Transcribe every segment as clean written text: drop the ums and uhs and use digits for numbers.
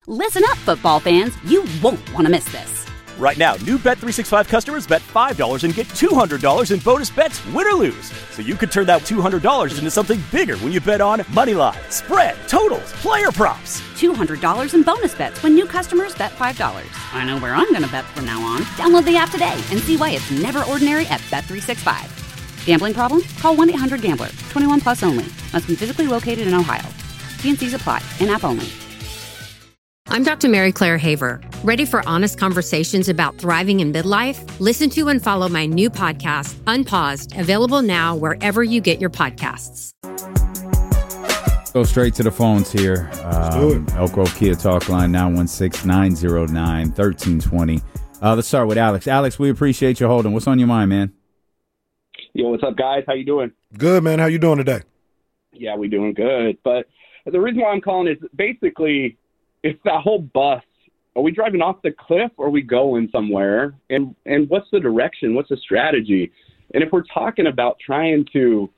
Listen up, football fans. You won't want to miss this. Right now, new Bet365 customers bet $5 and get $200 in bonus bets, win or lose. So you could turn that $200 into something bigger when you bet on money line, spread, totals, player props. $200 in bonus bets when new customers bet $5. I know where I'm going to bet from now on. Download the app today and see why it's never ordinary at Bet365. Gambling problem? Call 1-800-GAMBLER. 21 plus only. Must be physically located in Ohio. T&Cs apply. In-app only. I'm Dr. Mary Claire Haver. Ready for honest conversations about thriving in midlife? Listen to and follow my new podcast, Unpaused, available now wherever you get your podcasts. Go straight to the phones here. Elk Grove Kia Talk Line, 916-909-1320. Let's start with Alex. Alex, we appreciate you holding. What's on your mind, man? Yo, what's up, guys? How you doing? Good, man. How you doing today? Yeah, we doing good. But the reason why I'm calling is basically it's that whole bus. Are we driving off the cliff or are we going somewhere? And what's the direction? What's the strategy? And if we're talking about trying to,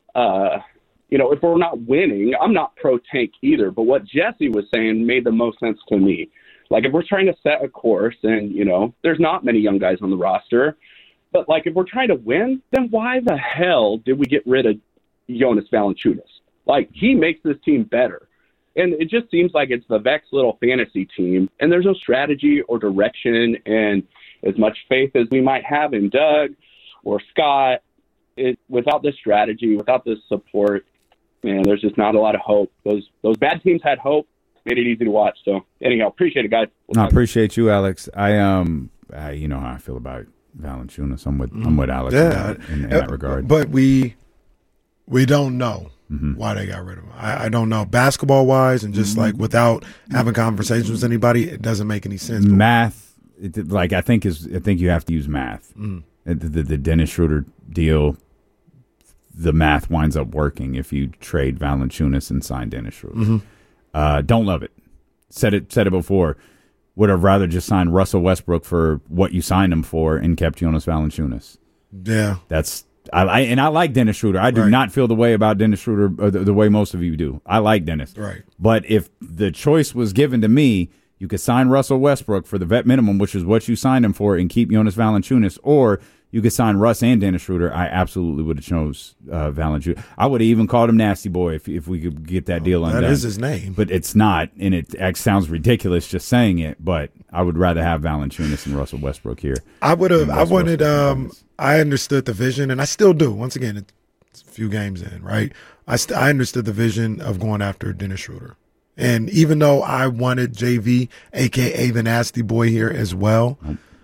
if we're not winning, I'm not pro-tank either. But what Jesse was saying made the most sense to me. Like, if we're trying to set a course and, there's not many young guys on the roster. But, if we're trying to win, then why the hell did we get rid of Jonas Valanciunas? He makes this team better. And it just seems like it's the Vex little fantasy team, and there's no strategy or direction. And as much faith as we might have in Doug or Scott, without this strategy, without this support, man, there's just not a lot of hope. Those bad teams had hope, made it easy to watch. So anyhow, appreciate it, guys. I appreciate you, Alex. You know how I feel about Valanciunas. I'm with Alex in that regard. But we don't know. Why they got rid of him. I don't know. Basketball-wise and just, without having conversations with anybody, it doesn't make any sense. Math, I think you have to use math. The Dennis Schroeder deal, the math winds up working if you trade Valanciunas and sign Dennis Schroeder. Don't love it. Said it before. Would have rather just signed Russell Westbrook for what you signed him for and kept Jonas Valanciunas. Yeah. I like Dennis Schroeder. I do not feel the way about Dennis Schroeder the way most of you do. I like Dennis. Right. But if the choice was given to me, you could sign Russell Westbrook for the vet minimum, which is what you signed him for, and keep Jonas Valanciunas, or you could sign Russ and Dennis Schroeder. I absolutely would have chose Valanciunas. I would have even called him Nasty Boy if we could get that deal undone. That is his name. But it's not, and it sounds ridiculous just saying it, but I would rather have Valanciunas and Russell Westbrook here. I understood the vision, and I still do. Once again, it's a few games in, right? I understood the vision of going after Dennis Schroeder. And even though I wanted JV, a.k.a. the Nasty Boy, here as well,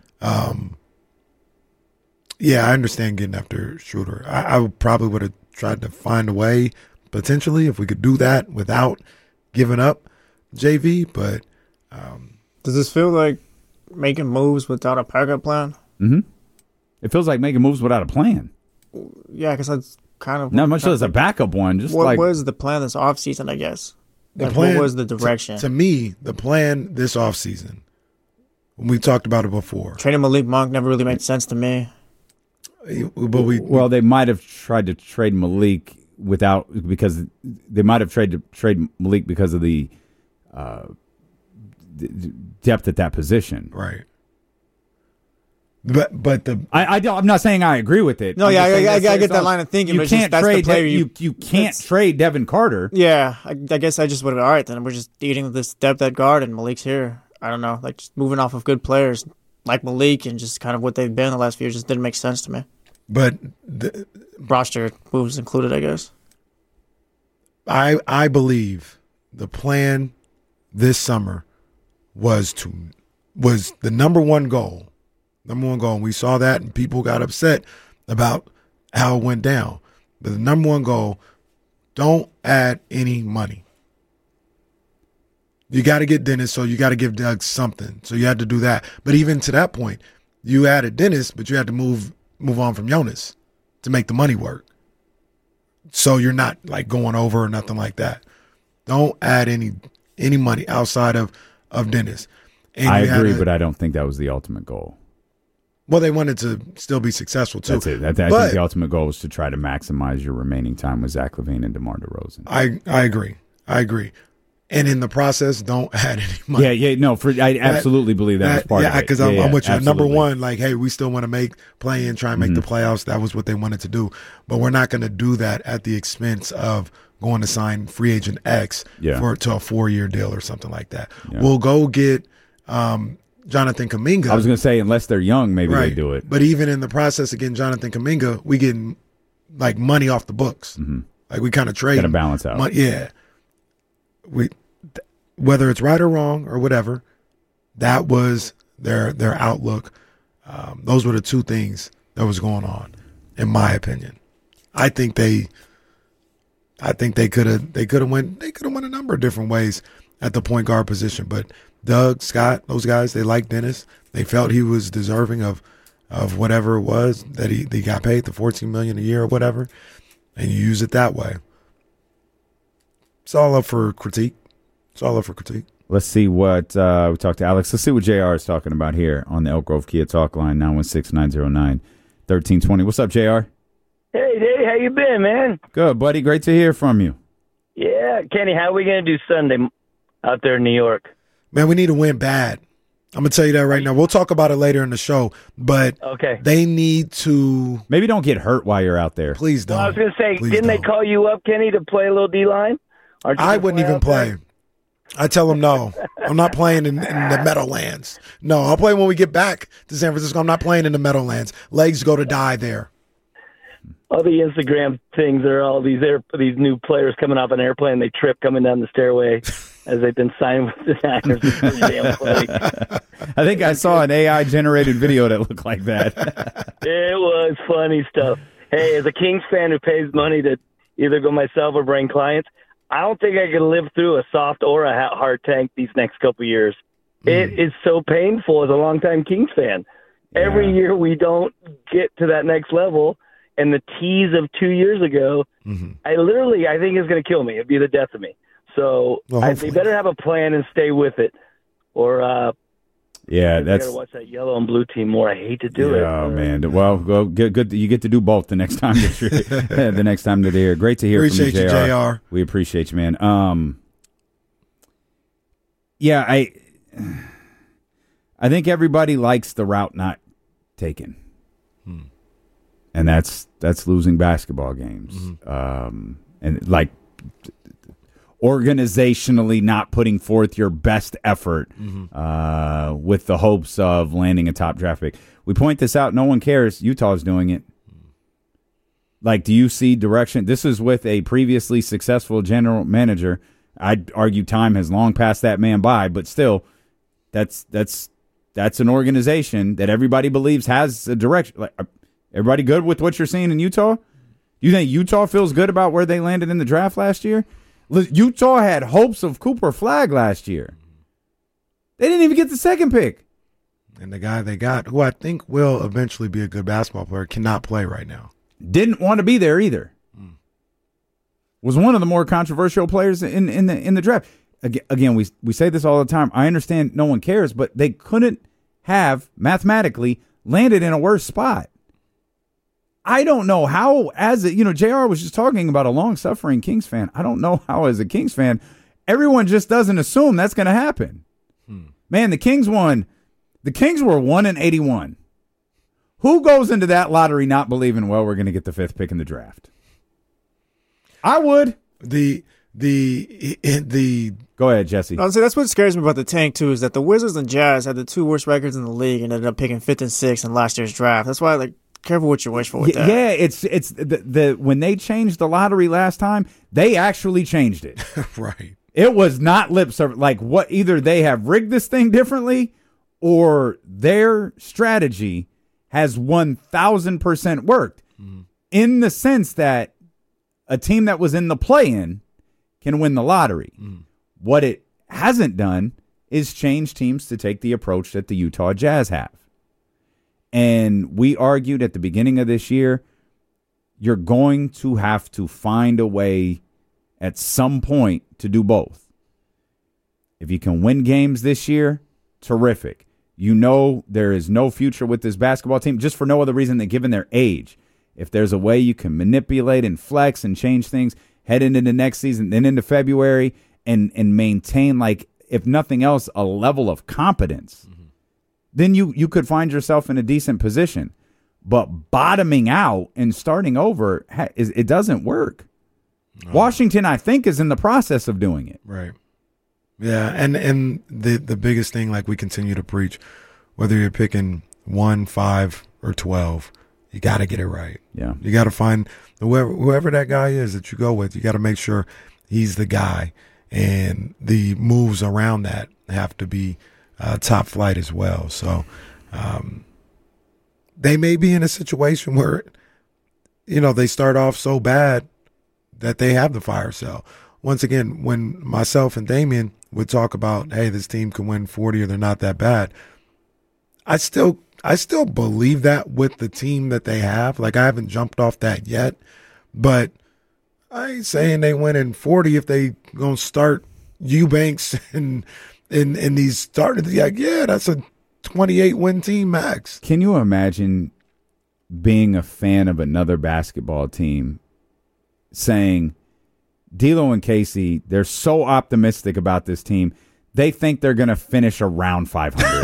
I understand getting after Schroeder. I probably would have tried to find a way, potentially, if we could do that without giving up JV. But does this feel like making moves without a backup plan? It feels like making moves without a plan. Yeah, because that's kind of not much as a backup one. Just what was the plan this offseason, I guess? What was the direction? To me, the plan this offseason, we talked about it before. Trading Malik Monk never really made sense to me. Well, they might have tried to trade Malik because they might have tried to trade Malik because of the depth at that position. Right. But I'm not saying I agree with it. No, I get that line of thinking. You can't trade you can't trade Devin Carter. Yeah, I guess I just would have. All right, then we're just eating this depth at guard, and Malik's here. I don't know, just moving off of good players like Malik and just kind of what they've been the last few years just didn't make sense to me. But roster moves included, I guess. I believe the plan this summer was the number one goal. And we saw that, and people got upset about how it went down. But the number one goal, don't add any money. You got to get Dennis, so you got to give Doug something. So you had to do that. But even to that point, you added Dennis, but you had to move on from Jonas to make the money work. So you're not going over or nothing like that. Don't add any money outside of Dennis. And I agree, but I don't think that was the ultimate goal. Well, they wanted to still be successful, too. That's it. I think the ultimate goal was to try to maximize your remaining time with Zach LaVine and DeMar DeRozan. I agree. and in the process, don't add any money. Yeah, no, I absolutely believe that was part of it. Because I'm with you. Absolutely. Number one, like, hey, we still want to play in, try and make the playoffs. That was what they wanted to do. But we're not going to do that at the expense of going to sign free agent X to a 4-year deal or something like that. Yeah. We'll go get Jonathan Kuminga. I was going to say, unless they're young, maybe they do it. But even in the process of getting Jonathan Kuminga, we get like money off the books. Like we kind of trade. Got to balance out. Whether it's right or wrong or whatever, that was their outlook. Those were the two things that was going on, in my opinion. I think they could have went a number of different ways at the point guard position, but Doug, Scott, those guys, they liked Dennis. They felt he was deserving of whatever it was that he got paid, the $14 million a year or whatever, and you use it that way. It's all up for critique. Let's see what we talked to Alex. Let's see what JR is talking about here on the Elk Grove Kia Talk line, 916-909-1320. What's up, JR? Hey, Dave, how you been, man? Good, buddy. Great to hear from you. Yeah, Kenny, how are we going to do Sunday out there in New York? Man, we need to win bad. I'm going to tell you that right now. We'll talk about it later in the show, but they need to... Maybe don't get hurt while you're out there. Please don't. Well, I was going to say, didn't they call you up, Kenny, to play a little D-line? I wouldn't even play. I tell them no. I'm not playing in the Meadowlands. No, I'll play when we get back to San Francisco. I'm not playing in the Meadowlands. Legs go to die there. All the Instagram things are all these new players coming off an airplane. They trip coming down the stairway as they've been signed with the Niners. Damn funny. I think I saw an AI-generated video that looked like that. It was funny stuff. Hey, as a Kings fan who pays money to either go myself or bring clients, I don't think I could live through a soft or a hard tank these next couple of years. It is so painful as a longtime Kings fan. Yeah. Every year we don't get to that next level, and the tease of 2 years ago, I think it's going to kill me. It'd be the death of me. So they better have a plan and stay with it, or that's. I gotta watch that yellow and blue team more. I hate to do it. Oh man, well, good. You get to do both the next time that you're the next time that they're here. Great to hear from you, JR. We appreciate you, man. I think everybody likes the route not taken, and that's losing basketball games, and like organizationally not putting forth your best effort with the hopes of landing a top draft pick. We point this out. No one cares. Utah's doing it. Like, do you see direction? This is with a previously successful general manager. I'd argue time has long passed that man by, but still, that's an organization that everybody believes has a direction. Like, everybody good with what you're seeing in Utah? You think Utah feels good about where they landed in the draft last year? Utah had hopes of Cooper Flagg last year. They didn't even get the second pick. And the guy they got, who I think will eventually be a good basketball player, cannot play right now. Didn't want to be there either. Was one of the more controversial players in the draft. Again, we say this all the time. I understand no one cares, but they couldn't have mathematically landed in a worse spot. I don't know how, JR was just talking about a long-suffering Kings fan. I don't know how, as a Kings fan, everyone just doesn't assume that's going to happen. Man, the Kings won. The Kings were 1-81. Who goes into that lottery not believing, well, we're going to get the 5th pick in the draft? I would. The Go ahead, Jesse. Honestly, that's what scares me about the tank, too, is that the Wizards and Jazz had the 2 worst records in the league and ended up picking 5th and 6th in last year's draft. That's why, careful what you wish for with that. Yeah, it's the when they changed the lottery last time, they actually changed it. Right. It was not lip service. Either they have rigged this thing differently or their strategy has 1,000% worked in the sense that a team that was in the play-in can win the lottery. What it hasn't done is change teams to take the approach that the Utah Jazz have. And we argued at the beginning of this year, you're going to have to find a way at some point to do both. If you can win games this year, terrific. You know there is no future with this basketball team, just for no other reason than given their age. If there's a way you can manipulate and flex and change things heading into next season, then into February, and maintain, like, if nothing else, a level of competence, then you could find yourself in a decent position. But bottoming out and starting over, it doesn't work. No. Washington, I think, is in the process of doing it. Right. Yeah, and the biggest thing, like we continue to preach, whether you're picking 1, 5, or 12, you got to get it right. Yeah. You got to find whoever that guy is that you go with, you got to make sure he's the guy. And the moves around that have to be top flight as well. So they may be in a situation where, they start off so bad that they have the fire sale. Once again, when myself and Damian would talk about, hey, this team can win 40 or they're not that bad, I still believe that with the team that they have. Like, I haven't jumped off that yet, but I ain't saying they win in 40 if they gonna start Eubanks and these starters. Like, yeah, that's a 28 win team max. Can you imagine being a fan of another basketball team saying, D'Lo and Casey, they're so optimistic about this team, they think they're going to finish around 500.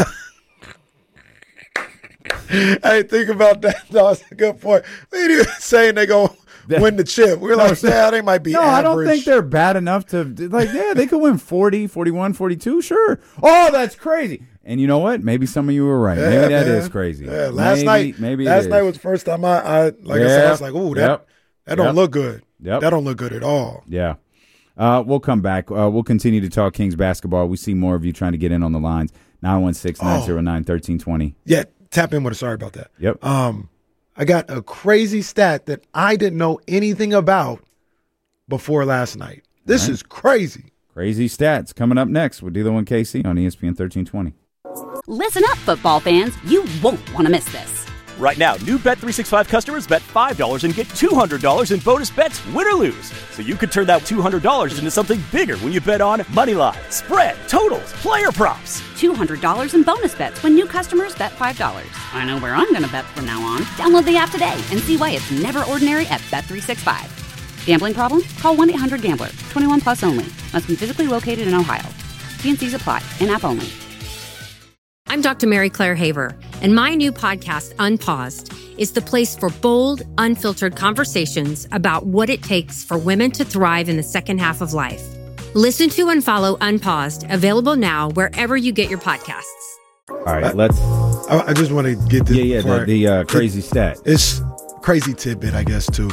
Hey, think about that. That's a good point. We ain't even saying they going to win the chip. We're like, yeah, they might be average. I don't think they're bad enough to, like, yeah, they could win 40, 41, 42, sure. Oh, that's crazy. And you know what? Maybe some of you were right. Maybe that is crazy. Yeah, last night was the first time I was like, ooh, that don't look good. Yep. That don't look good at all. Yeah. We'll come back. We'll continue to talk Kings basketball. We see more of you trying to get in on the lines. 916-909-1320. Yeah, tap in with us. Sorry about that. Yep. I got a crazy stat that I didn't know anything about before last night. This is crazy. Crazy stats coming up next with D'Lo and KC on ESPN 1320. Listen up, football fans. You won't want to miss this. Right now, new Bet365 customers bet $5 and get $200 in bonus bets, win or lose. So you could turn that $200 into something bigger when you bet on moneyline, spread, totals, player props. $200 in bonus bets when new customers bet $5. I know where I'm going to bet from now on. Download the app today and see why it's never ordinary at Bet365. Gambling problem? Call 1-800-GAMBLER. 21 plus only. Must be physically located in Ohio. T&Cs apply. In-app only. I'm Dr. Mary Claire Haver, and my new podcast, Unpaused, is the place for bold, unfiltered conversations about what it takes for women to thrive in the second half of life. Listen to and follow Unpaused, available now wherever you get your podcasts. All right, I just want to get this. The crazy stat. It's crazy tidbit, I guess, too.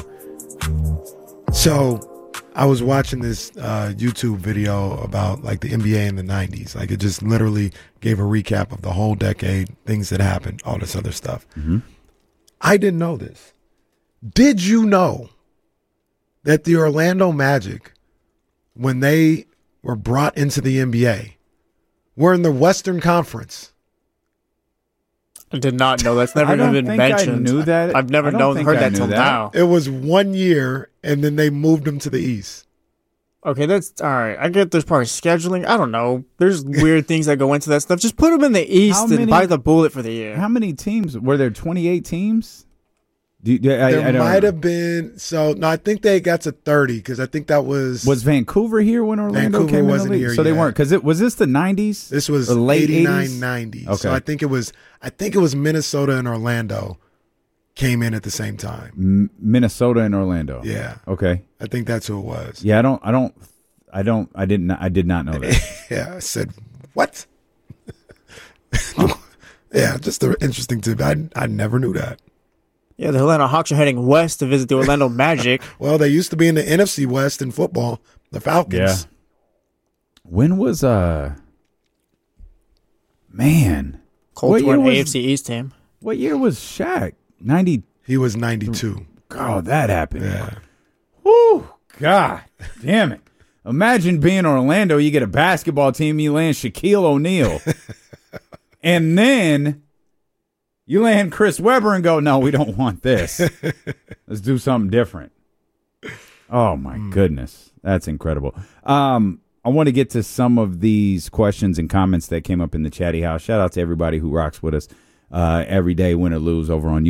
So I was watching this YouTube video about like the NBA in the 90s. Like, it just literally gave a recap of the whole decade, things that happened, all this other stuff. Mm-hmm. I didn't know this. Did you know that the Orlando Magic, when they were brought into the NBA, were in the Western Conference? I did not know. That's never even been mentioned. I knew that. I've never heard that till now. It was 1 year, and then they moved them to the East. Okay, that's all right. I get there's probably scheduling. I don't know. There's weird things that go into that stuff. Just put them in the East and bite the bullet for the year. How many teams? Were there 28 teams? There might have been. So, no, I think they got to 30 because I think that was... Was Vancouver here when Orlando came in the league? Here so they weren't, because was this the 90s? This was late 89, 80s? 90. Okay. So I think it was Minnesota and Orlando came in at the same time. Minnesota and Orlando. Yeah. Okay. I think that's who it was. Yeah, I did not know that. Yeah, I said, what? Yeah, just an interesting tip. I never knew that. Yeah, the Atlanta Hawks are heading west to visit the Orlando Magic. Well, they used to be in the NFC West in football, the Falcons. Yeah. When was man? Colts were an AFC East team. What year was Shaq? 90. He was 92. Oh, that happened. Yeah. Woo! God damn it. Imagine being Orlando, you get a basketball team, you land Shaquille O'Neal. And then you land Chris Webber and go, no, we don't want this. Let's do something different. Oh, my goodness. That's incredible. I want to get to some of these questions and comments that came up in the chatty house. Shout out to everybody who rocks with us every day, win or lose, over on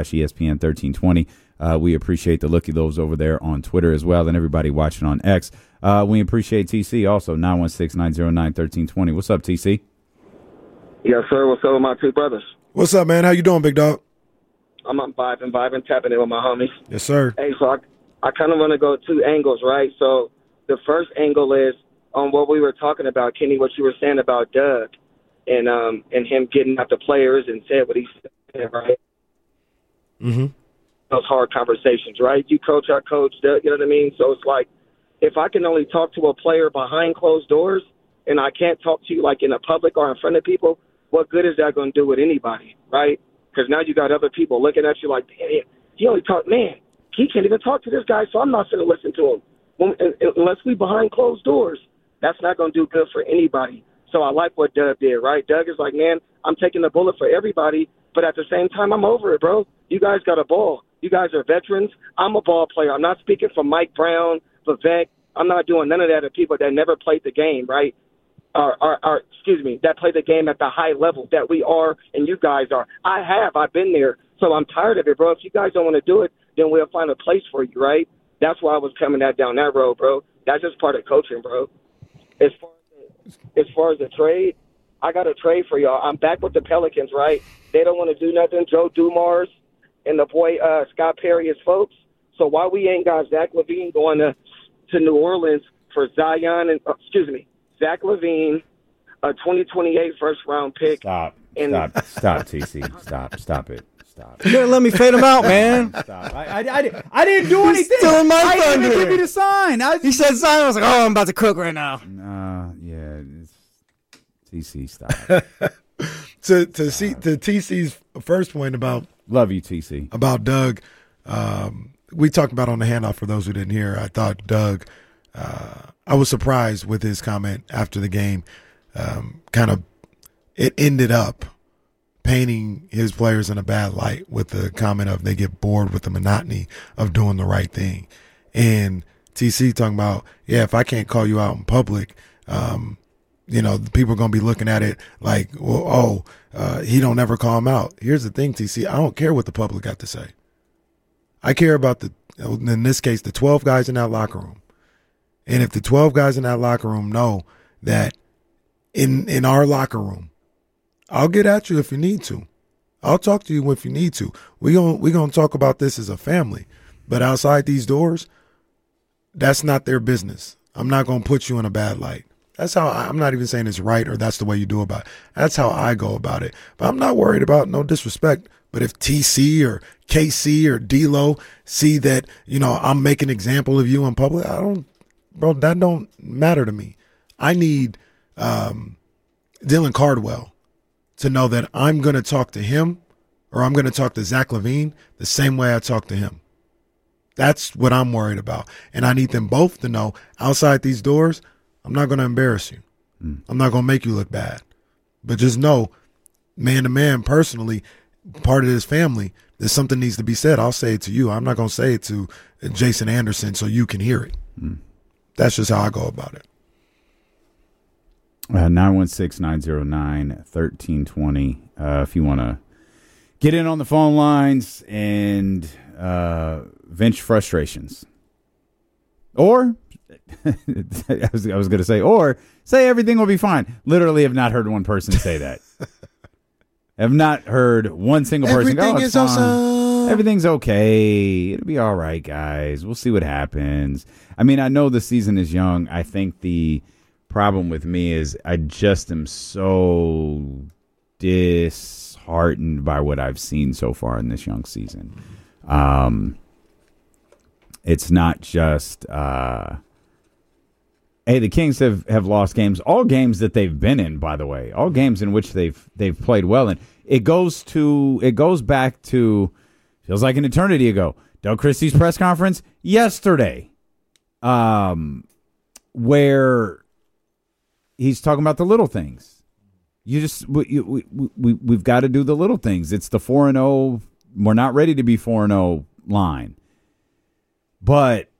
youtube.com/ESPN1320. We appreciate the look of those over there on Twitter as well, and everybody watching on X. We appreciate TC also, 916-909-1320. What's up, TC? Yes, sir. What's up with my two brothers? What's up, man? How you doing, big dog? I'm vibing, tapping in with my homies. Yes, sir. Hey, so I kind of want to go two angles, right? So the first angle is on what we were talking about, Kenny, what you were saying about Doug and him getting at the players and said what he said, right? Mm-hmm. Those hard conversations, right? You coach, I coach, Doug, you know what I mean? So it's like, if I can only talk to a player behind closed doors and I can't talk to you like in the public or in front of people, what good is that going to do with anybody, right? Because now you got other people looking at you like, damn, he only talk, man, he can't even talk to this guy, so I'm not going to listen to him. Unless we behind closed doors, that's not going to do good for anybody. So I like what Doug did, right? Doug is like, man, I'm taking the bullet for everybody, but at the same time, I'm over it, bro. You guys got a ball. You guys are veterans. I'm a ball player. I'm not speaking for Mike Brown, Vivek. I'm not doing none of that to people that never played the game, right? That play the game at the high level that we are and you guys are. I've been there. So I'm tired of it, bro. If you guys don't want to do it, then we'll find a place for you, right? That's why I was coming down that road, bro. That's just part of coaching, bro. As far as the trade, I got a trade for y'all. I'm back with the Pelicans, right? They don't want to do nothing. Joe Dumars and the boy Scott Perry is folks. So why we ain't got Zach LaVine going to New Orleans for Zion and Zach LaVine, a 2028 first-round pick. Stop, TC. Stop it. You gotta let me fade him out, man. Stop. I didn't do anything. He's stealing my thunder. I didn't even give you the sign. He said sign. I was like, oh, I'm about to cook right now. Yeah. TC, stop. to TC's first point about love you, TC, about Doug. We talked about on the handoff for those who didn't hear. I thought Doug. I was surprised with his comment after the game. It ended up painting his players in a bad light with the comment of they get bored with the monotony of doing the right thing. And TC talking about, yeah, if I can't call you out in public, people are going to be looking at it like, well, he don't ever call him out. Here's the thing, TC, I don't care what the public got to say. I care about in this case, the 12 guys in that locker room. And if the 12 guys in that locker room know that in our locker room, I'll get at you if you need to. I'll talk to you if you need to. We're gonna talk about this as a family. But outside these doors, that's not their business. I'm not going to put you in a bad light. That's how I'm not even saying it's right or that's the way you do about it. That's how I go about it. But I'm not worried about no disrespect. But if TC or KC or D-Lo see that, I'm making an example of you in public, that don't matter to me. I need Dylan Cardwell to know that I'm going to talk to him or I'm going to talk to Zach LaVine the same way I talk to him. That's what I'm worried about. And I need them both to know outside these doors, I'm not going to embarrass you. I'm not going to make you look bad. But just know, man to man, personally, part of this family, there's something needs to be said. I'll say it to you. I'm not going to say it to Jason Anderson so you can hear it. That's just how I go about it. 916-909-1320. If you want to get in on the phone lines and vent frustrations. Or, I was going to say, or say everything will be fine. Literally have not heard one person say that. Have not heard one single person go, everything is awesome. Everything's okay. It'll be all right, guys. We'll see what happens. I mean, I know the season is young. I think the problem with me is I just am so disheartened by what I've seen so far in this young season. It's not just the Kings have lost games, all games that they've been in, by the way, all games in which they've played well. And it goes back to, feels like an eternity ago, Doug Christie's press conference yesterday, where he's talking about the little things. We've got to do the little things. It's the 4-0. We're not ready to be 4-0 line, but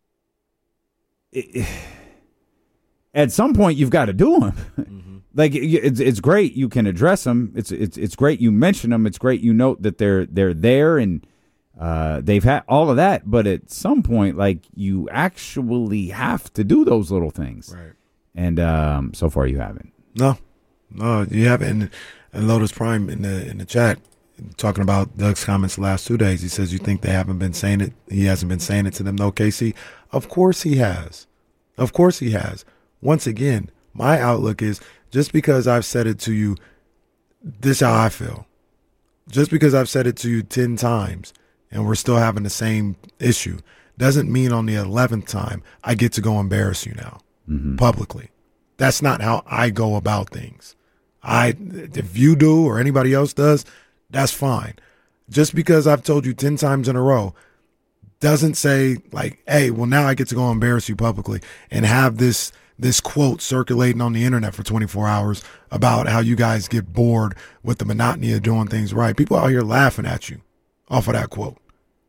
at some point you've got to do them. Mm-hmm. Like it's great you can address them. It's great you mention them. It's great you note that they're there and They've had all of that, but at some point, like, you actually have to do those little things. Right. And so far, you haven't. No, you haven't. And Lotus Prime in the chat talking about Doug's comments the last 2 days. He says, "You think they haven't been saying it? He hasn't been saying it to them, no, KC." Of course he has. Of course he has. Once again, my outlook is just because I've said it to you, this is how I feel. Just because I've said it to you 10 times and we're still having the same issue doesn't mean on the 11th time I get to go embarrass you now publicly. That's not how I go about things. If you do or anybody else does, that's fine. Just because I've told you 10 times in a row doesn't say like, hey, well, now I get to go embarrass you publicly and have this quote circulating on the internet for 24 hours about how you guys get bored with the monotony of doing things right. People out here laughing at you off of that quote.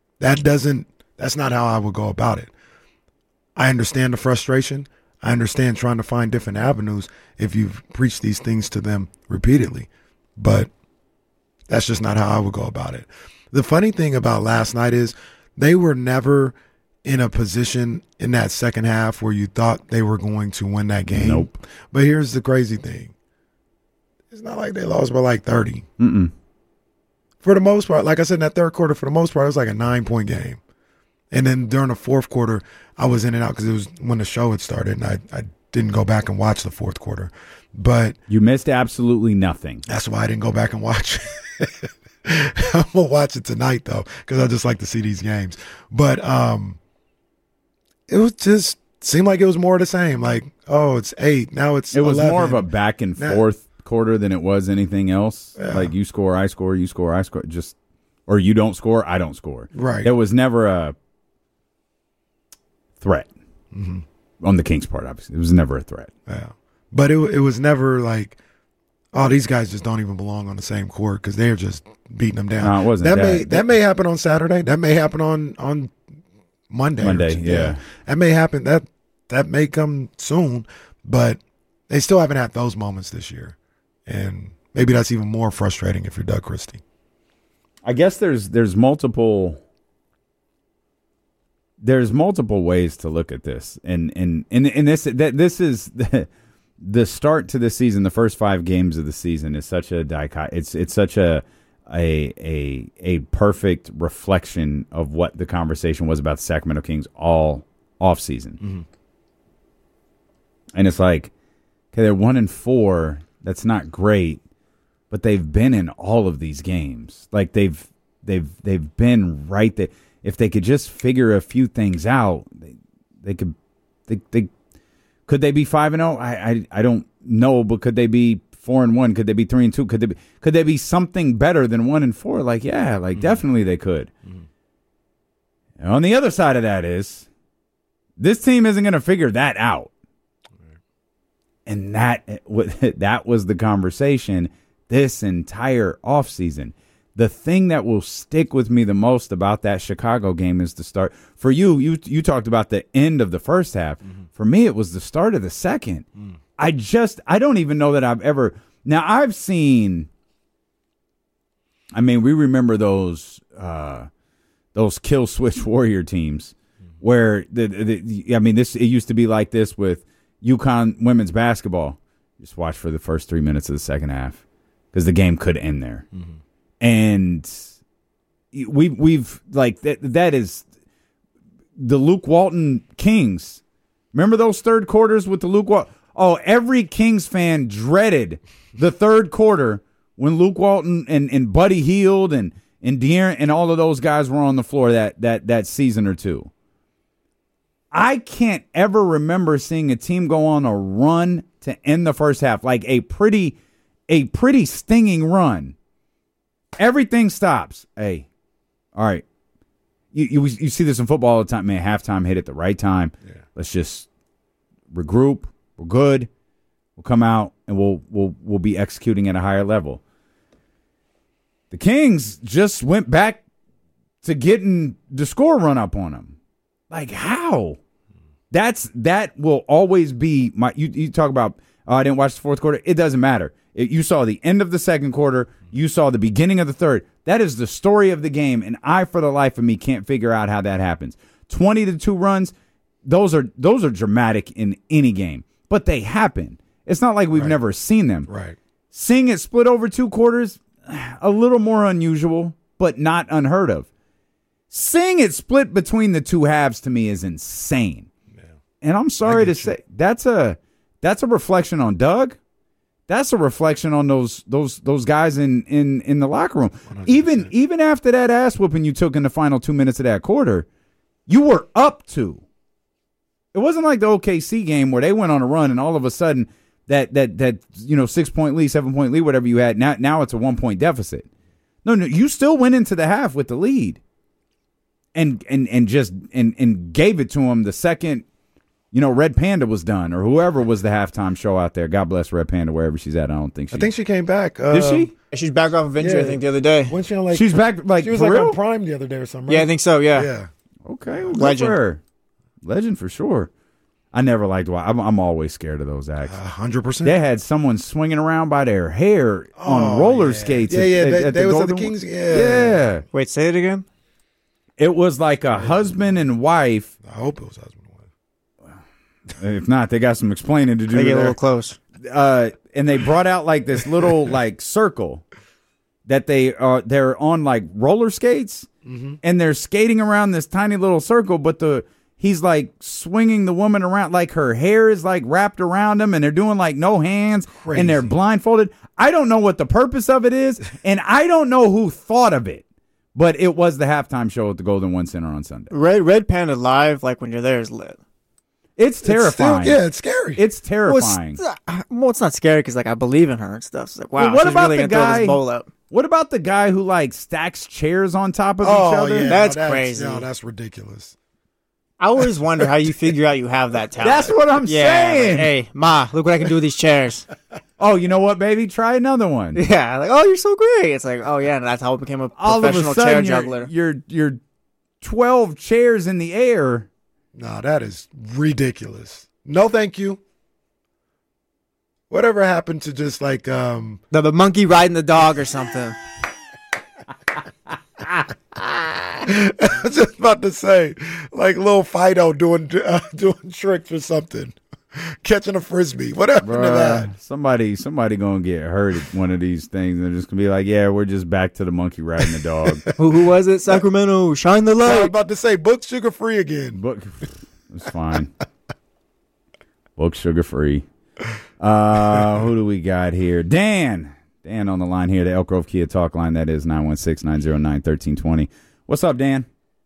That's not how I would go about it. I understand the frustration. I understand trying to find different avenues if you've preached these things to them repeatedly, but that's just not how I would go about it. The funny thing about last night is they were never in a position in that second half where you thought they were going to win that game. Nope. But here's the crazy thing. It's not like they lost by like 30. For the most part, like I said, in that third quarter, for the most part, it was like a 9-point game. And then during the fourth quarter, I was in and out because it was when the show had started, and I didn't go back and watch the fourth quarter. But you missed absolutely nothing. That's why I didn't go back and watch it. I'm going to watch it tonight, though, because I just like to see these games. But it was just seemed like it was more of the same. Like, oh, it's 8. Now it's 11. It was more of a back and forth quarter than it was anything else. Yeah. Like, you score, I score, you score, I score. Just, or you don't score, I don't score. Right. It was never a threat on the Kings' part, obviously. It was never a threat. Yeah. But it was never like, oh, these guys just don't even belong on the same court because they're just beating them down. No, it wasn't that may happen on Saturday. That may happen on Monday. Yeah. That may happen. That may come soon, but they still haven't had those moments this year. And maybe that's even more frustrating if you're Doug Christie. I guess there's multiple ways to look at this. And this is the start to the season. The first 5 games of the season is such a dichotomy. It's such a perfect reflection of what the conversation was about the Sacramento Kings all off season. And it's like, okay, they're 1-4. That's not great, but they've been in all of these games. Like they've been right there. If they could just figure a few things out, they could. Could they be 5-0? I don't know, but could they be 4-1? Could they be 3-2? Could they be something better than 1-4? Like, yeah, like definitely they could. And on the other side of that is, this team isn't going to figure that out. And that was the conversation this entire offseason. The thing that will stick with me the most about that Chicago game is the start. For you talked about the end of the first half. For me, it was the start of the second. I don't even know that I've ever. Now, I've seen. I mean, we remember those kill switch Warrior teams where it used to be like this with UConn women's basketball. Just watch for the first 3 minutes of the second half because the game could end there. And we've like that is the Luke Walton Kings. Remember those third quarters with the Luke Walton? Oh, every Kings fan dreaded the third quarter when Luke Walton and Buddy Hield and De'Aaron and all of those guys were on the floor that season or two. I can't ever remember seeing a team go on a run to end the first half, like a pretty stinging run. Everything stops. Hey, all right. You see this in football all the time. Man, halftime hit at the right time. Yeah. Let's just regroup. We're good. We'll come out and we'll be executing at a higher level. The Kings just went back to getting the score run up on them. Like how? That will always be my. You talk about. I didn't watch the fourth quarter. It doesn't matter. You saw the end of the second quarter. You saw the beginning of the third. That is the story of the game, and I, for the life of me, can't figure out how that happens. 20-2 runs, those are dramatic in any game, but they happen. It's not like we've never seen them. Right. Seeing it split over 2 quarters, a little more unusual, but not unheard of. Seeing it split between the 2 halves to me is insane. Yeah. And I'm sorry to say, that's a reflection on Doug. That's a reflection on those guys in the locker room. 100%. Even after that ass whooping you took in the final 2 minutes of that quarter, you were up 2. It wasn't like the OKC game where they went on a run and all of a sudden that 6-point lead, 7-point lead, whatever you had, now it's a 1-point deficit. No, you still went into the half with the lead and gave it to them the second Red Panda was done, or whoever was the halftime show out there. God bless Red Panda wherever she's at. I think she came back. Did she? She's back off of injury, I think, the other day. When she's back, she was on Prime the other day or something. Right? Yeah, I think so. Yeah. Okay, well, legend. For her. Legend for sure. I never liked why. I'm always scared of those acts. 100%. They had someone swinging around by their hair on roller skates. Yeah. They was at the Kings. Yeah. Wait, say it again. It was like a husband and wife. I hope it was husband and wife. If not, they got some explaining to do. They get a little close. And they brought out like this little like circle that they're on like roller skates, and they're skating around this tiny little circle, but he's like swinging the woman around, like her hair is like wrapped around him, and they're doing like no hands. Crazy. And they're blindfolded. I don't know what the purpose of it is, and I don't know who thought of it, but it was the halftime show at the Golden One Center on Sunday. Red Panda live, like when you're there, is lit. It's terrifying. It's scary. It's terrifying. Well, it's not scary because like I believe in her and stuff. It's like, wow, what she's about really the gonna throw guy? this bowl up. What about the guy who like stacks chairs on top of each other? Yeah, that's crazy. No, that's ridiculous. I always wonder how you figure out you have that talent. That's what I'm saying. Like, hey, Ma, look what I can do with these chairs. Oh, you know what, baby? Try another one. Yeah, like, oh, you're so great. It's like, oh yeah, and that's how I became a professional chair juggler. You're 12 chairs in the air. No, that is ridiculous. No, thank you. Whatever happened to just like the monkey riding the dog or something? I was just about to say, like little Fido doing tricks or something, catching a frisbee. What happened to that? Somebody gonna get hurt at one of these things, and they're just gonna be like, "Yeah, we're just back to the monkey riding the dog." Who was it? Sacramento, shine the light. I was about to say, book sugar free again. It's fine. Book sugar free. Who do we got here? Dan on the line here, the Elk Grove Kia talk line. That is 916-909-1320. What's up, Dan?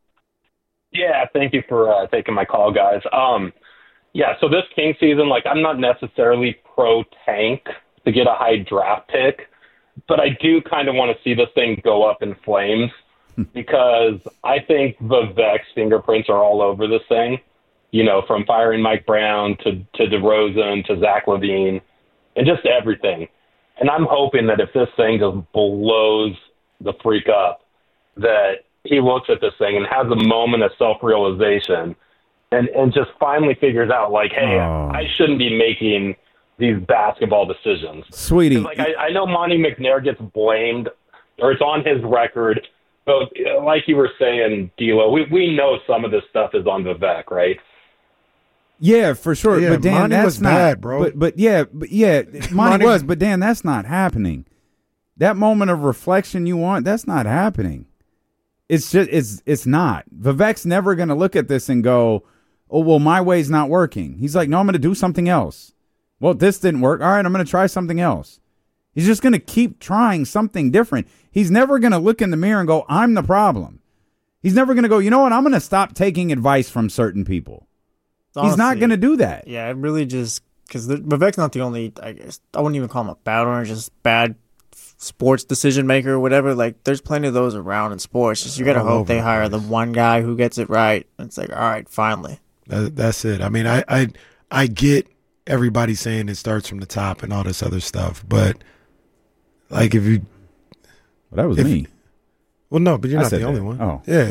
Yeah, thank you for taking my call, guys. So this King season, like, I'm not necessarily pro tank to get a high draft pick, but I do kind of want to see this thing go up in flames because I think Vivek's fingerprints are all over this thing. From firing Mike Brown to DeRozan to Zach LaVine and just everything. And I'm hoping that if this thing just blows the freak up, that he looks at this thing and has a moment of self-realization and just finally figures out, like, hey, I shouldn't be making these basketball decisions. Sweetie. Like, I know Monty McNair gets blamed, or it's on his record, but like you were saying, D'Lo, we know some of this stuff is on Vivek, right? Yeah, for sure. Yeah, but Dan, Monty that's was not bad, bro. But Monty was. But Dan, that's not happening. That moment of reflection you want, that's not happening. It's just it's not. Vivek's never going to look at this and go, "Oh, well, my way's not working." He's like, "No, I'm going to do something else." Well, this didn't work. All right, I'm going to try something else. He's just going to keep trying something different. He's never going to look in the mirror and go, "I'm the problem." He's never going to go, "You know what? I'm going to stop taking advice from certain people." Honestly, he's not going to do that. Yeah, it really just because Vivek's not the only. I guess I wouldn't even call him a bad owner, just bad sports decision maker or whatever. Like, there's plenty of those around in sports. Just you got to hope they hire the one guy who gets it right. It's like, all right, finally. That's it. I mean, I get everybody saying it starts from the top and all this other stuff, but like if you, well, that was me. Well, no, but you're not the only one. Oh, yeah,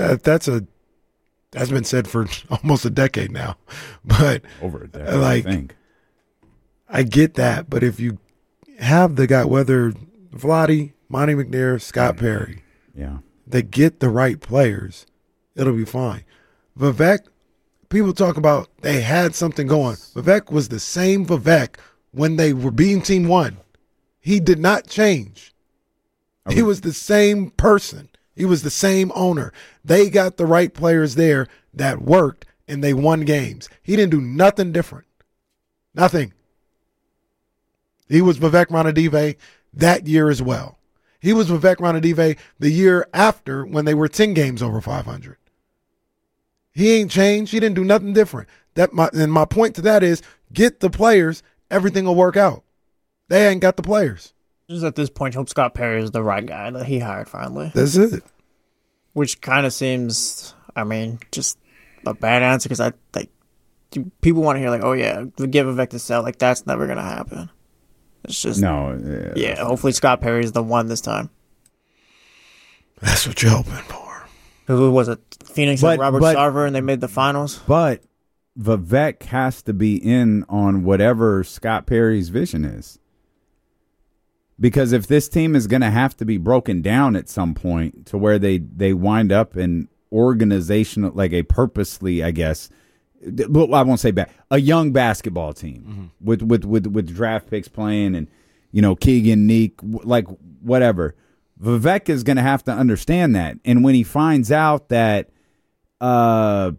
that's been said for almost a decade now, but over a decade, like, I think. I get that, but if you have the guy, whether Vlade, Monty McNair, Scott Perry. Yeah. They get the right players, it'll be fine. Vivek, people talk about they had something going. Vivek was the same Vivek when they were beating Team 1. He did not change. He was the same person. He was the same owner. They got the right players there that worked, and they won games. He didn't do nothing different. Nothing. He was Vivek Ranadive that year as well. He was Vivek Ranadive the year after when they were 10 games over 500. He ain't changed. He didn't do nothing different. And my point to that is get the players, everything will work out. They ain't got the players. Just at this point, hope Scott Perry is the right guy that he hired finally. That's it. Which kind of seems, just a bad answer because people want to hear oh yeah, we give Vivek to sell. That's never gonna happen. It's just no. Yeah, hopefully Scott Perry is the one this time. That's what you're hoping for. Who was it? Phoenix and Robert Sarver, and they made the finals. But Vivek has to be in on whatever Scott Perry's vision is. Because if this team is going to have to be broken down at some point to where they wind up in organizational, a purposely, I guess, I won't say bad, a young basketball team with draft picks playing and, Keegan, Neek, whatever. Vivek is going to have to understand that. And when he finds out that a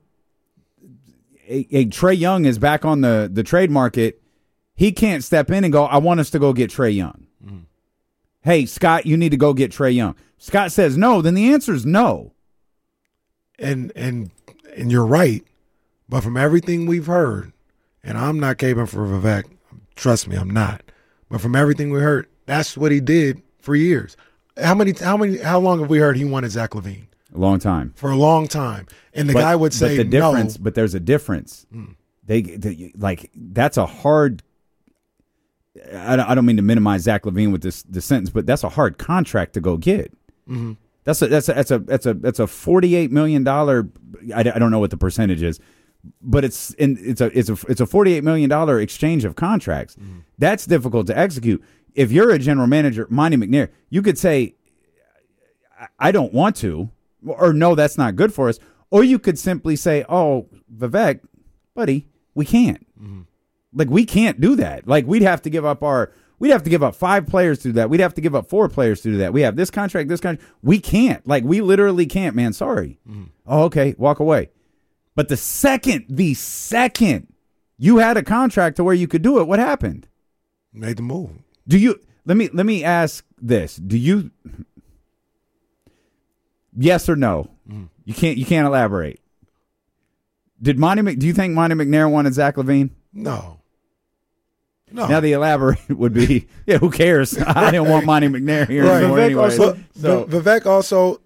Trae Young is back on the trade market, he can't step in and go, I want us to go get Trae Young. Mm-hmm. Hey, Scott, you need to go get Trae Young. Scott says no, then the answer is no. And you're right. But from everything we've heard, and I'm not caping for Vivek, trust me, I'm not. But from everything we heard, that's what he did for years. How long have we heard he wanted Zach LaVine? A long time. For a long time. And the guy would say no. But there's a difference. They that's a hard. I don't mean to minimize Zach LaVine with this sentence, but that's a hard contract to go get. Mm-hmm. That's a $48 million. I don't know what the percentage is, but it's a $48 million exchange of contracts. Mm-hmm. That's difficult to execute. If you're a general manager, Monty McNair, you could say, I don't want to, or no, that's not good for us. Or you could simply say, oh, Vivek, buddy, we can't. Mm-hmm. We can't do that. We'd have to give up 5 players to do that. We'd have to give up 4 players to do that. We have this contract. We can't. We literally can't, man. Sorry. Mm-hmm. Oh, okay. Walk away. But the second you had a contract to where you could do it, what happened? Made the move. Let me ask this. Do you, yes or no? Mm-hmm. You can't elaborate. Do you think Monty McNair wanted Zach LaVine? No. Now the elaborate would be, yeah, who cares? I didn't want Monty McNair here anymore anyway. Vivek also,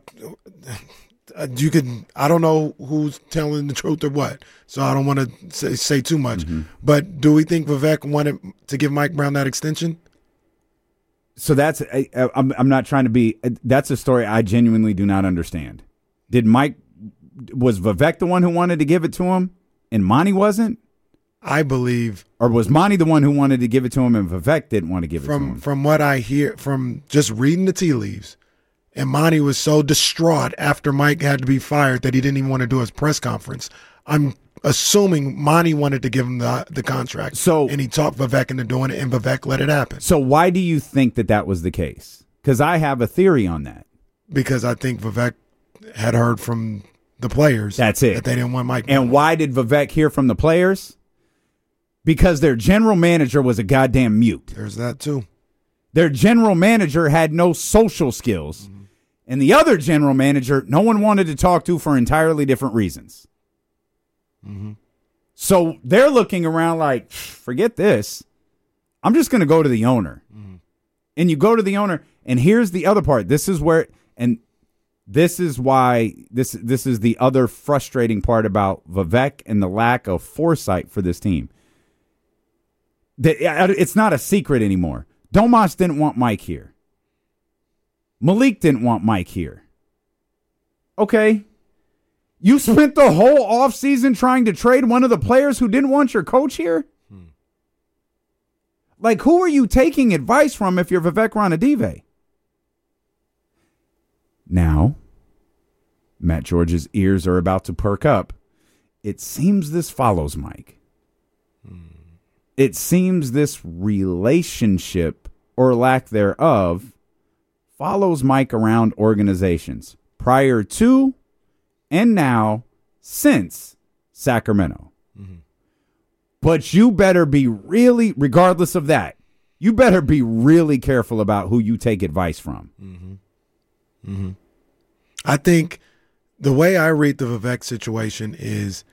I don't know who's telling the truth or what, so I don't want to say too much. Mm-hmm. But do we think Vivek wanted to give Mike Brown that extension? So I'm not trying to be, that's a story I genuinely do not understand. Was Vivek the one who wanted to give it to him and Monty wasn't? I believe. Or was Monty the one who wanted to give it to him and Vivek didn't want to give it to him? From what I hear, from just reading the tea leaves, and Monty was so distraught after Mike had to be fired that he didn't even want to do his press conference. I'm assuming Monty wanted to give him the contract. And he talked Vivek into doing it, and Vivek let it happen. So why do you think that was the case? Because I have a theory on that. Because I think Vivek had heard from the players. That's it. That they didn't want Mike. And why did Vivek hear from the players? Because their general manager was a goddamn mute. There's that too. Their general manager had no social skills. Mm-hmm. And the other general manager, no one wanted to talk to for entirely different reasons. Mm-hmm. So they're looking around forget this. I'm just going to go to the owner. Mm-hmm. And you go to the owner, and here's the other part. This is where, and this is why, this is the other frustrating part about Vivek and the lack of foresight for this team. It's not a secret anymore. Domas didn't want Mike here. Malik didn't want Mike here. Okay. You spent the whole offseason trying to trade one of the players who didn't want your coach here? Who are you taking advice from if you're Vivek Ranadive? Now, Matt George's ears are about to perk up. It seems this follows Mike. It seems this relationship, or lack thereof, follows Mike around organizations prior to and now since Sacramento. But you better be really, regardless of that, you better be really careful about who you take advice from. I think the way I read the Vivek situation is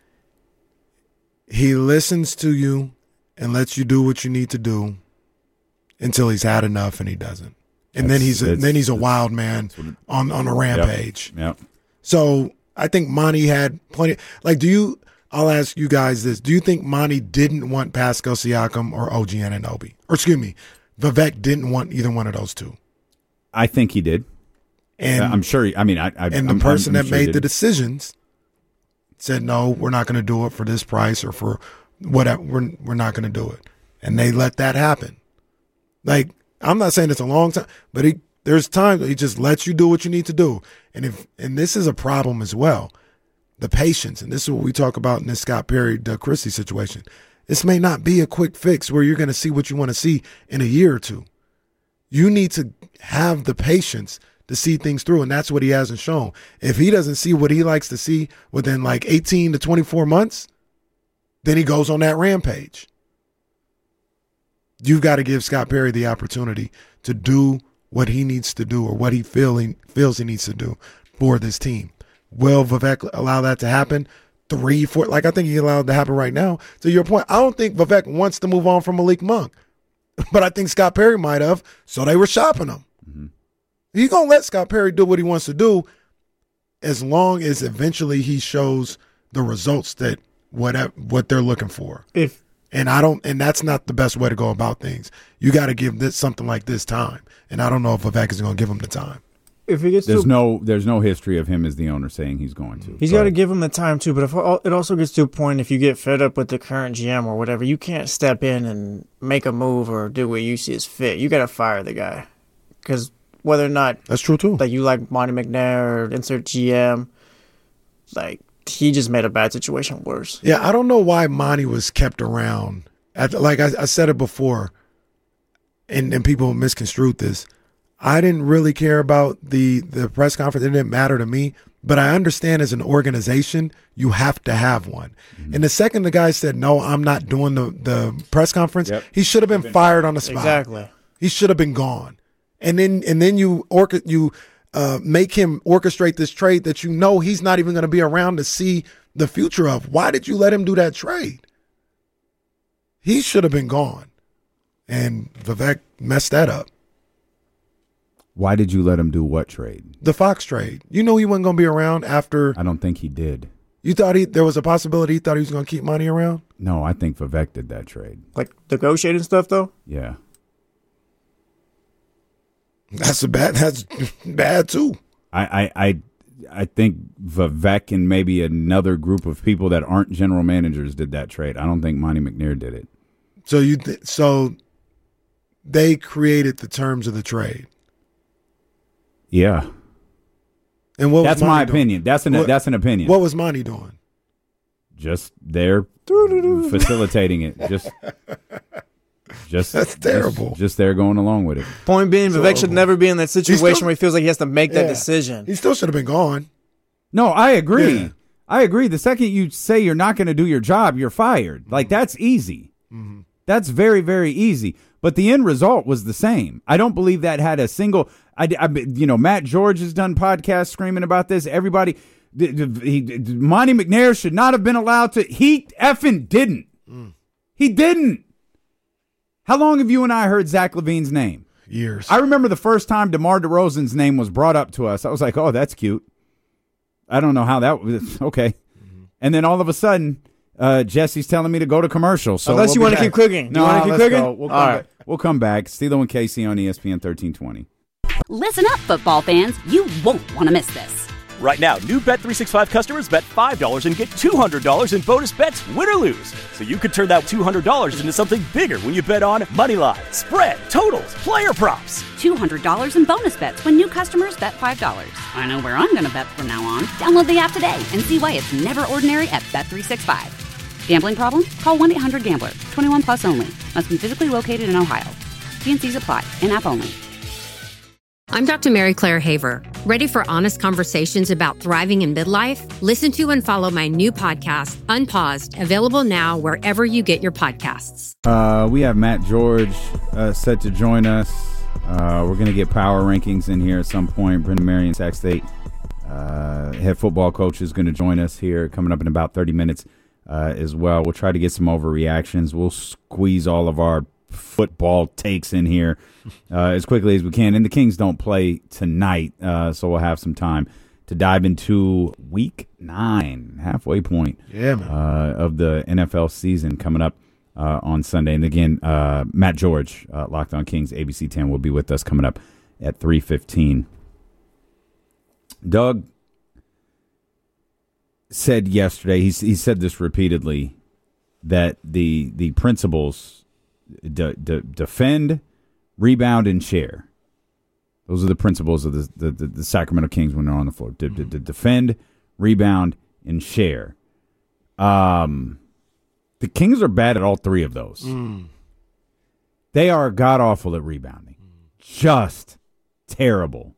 he listens to you and lets you do what you need to do until he's had enough and he doesn't. And then he's a wild man on a rampage. Yep. So I think Monty had plenty. I'll ask you guys this. Do you think Monty didn't want Pascal Siakam or OG Anunoby? Or excuse me, Vivek didn't want either one of those two? I think he did. And I'm sure. The person that made the decisions said, no, we're not going to do it for this price or for whatever. We're not going to do it. And they let that happen. Like, I'm not saying it's a long time, but there's times that he just lets you do what you need to do. And this is a problem as well. The patience, and this is what we talk about in this Scott Perry, Doug Christie situation. This may not be a quick fix where you're going to see what you want to see in a year or two. You need to have the patience to see things through, and that's what he hasn't shown. If he doesn't see what he likes to see within like 18 to 24 months, then he goes on that rampage. You've got to give Scott Perry the opportunity to do what he needs to do or what he feels he needs to do for this team. Will Vivek allow that to happen? 3, 4, I think he allowed it to happen right now. To your point, I don't think Vivek wants to move on from Malik Monk, but I think Scott Perry might have, so they were shopping him. He's going to let Scott Perry do what he wants to do as long as eventually he shows the results that what they're looking for. And that's not the best way to go about things. You got to give something like this time. And I don't know if Vivek is going to give him the time. If he gets there's no history of him as the owner saying he's going to. He's got to give him the time too. But it also gets to a point, if you get fed up with the current GM or whatever, you can't step in and make a move or do what you see as fit. You got to fire the guy, because whether or not that's true too. Like you like Monty McNair or insert GM, like he just made a bad situation worse. Yeah, I don't know why Monty was kept around. Like I said it before, and people misconstrued this. I didn't really care about the press conference. It didn't matter to me. But I understand as an organization, you have to have one. And the second the guy said, no, I'm not doing the press conference, he should have been fired on the spot. Exactly. He should have been gone. And then you make him orchestrate this trade that you know he's not even going to be around to see the future of. Why did you let him do that trade? He should have been gone. And Vivek messed that up. Why did you let him do what trade? The Fox trade. You know he wasn't going to be around after. I don't think he did. You thought there was a possibility he thought he was going to keep Monty around? No, I think Vivek did that trade. Like negotiating stuff, though? Yeah. That's bad too. I think Vivek and maybe another group of people that aren't general managers did that trade. I don't think Monty McNair did it. So they created the terms of the trade. Yeah. And what that's was my doing? opinion. That's an opinion. What was Monty doing? Just there facilitating it. Just that's terrible. Just there going along with it. Point being, Vivek should never be in that situation where he feels like he has to make that decision. He still should have been gone. No, I agree. Yeah. I agree. The second you say you're not going to do your job, you're fired. Like, that's easy. Mm-hmm. That's very, very easy. But the end result was the same. I don't believe that had a single. Matt George has done podcasts screaming about this. Everybody, Monty McNair should not have been allowed to. He effing didn't. He didn't. How long have you and I heard Zach LaVine's name? Years. I remember the first time DeMar DeRozan's name was brought up to us. I was like, oh, that's cute. I don't know how that was. Okay. Mm-hmm. And then all of a sudden, Jesse's telling me to go to commercial. So unless you want to keep cooking. No, you want to keep cooking? We'll come back. Stilo and Casey on ESPN 1320. Listen up, football fans. You won't want to miss this. Right now, new Bet365 customers bet $5 and get $200 in bonus bets, win or lose. So you could turn that $200 into something bigger when you bet on moneyline, spread, totals, player props. $200 in bonus bets when new customers bet $5. I know where I'm going to bet from now on. Download the app today and see why it's never ordinary at Bet365. Gambling problem? Call 1-800-GAMBLER. 21 plus only. Must be physically located in Ohio. T&Cs apply. In-app only. I'm Dr. Mary Claire Haver. Ready for honest conversations about thriving in midlife? Listen to and follow my new podcast, Unpaused, available now wherever you get your podcasts. We have Matt George set to join us. We're going to get power rankings in here at some point. Brendan Marion, Sac State head football coach, is going to join us here coming up in about 30 minutes as well. We'll try to get some overreactions. We'll squeeze all of our football takes in here as quickly as we can. And the Kings don't play tonight, so we'll have some time to dive into week 9, halfway point of the NFL season coming up on Sunday. And again, Matt George, Locked On Kings, ABC 10, will be with us coming up at 3:15. Doug said yesterday, he said this repeatedly, that the principles defend, rebound, and share. Those are the principles of the Sacramento Kings when they're on the floor. Defend, rebound, and share. The Kings are bad at all three of those. They are god-awful at rebounding. Just terrible.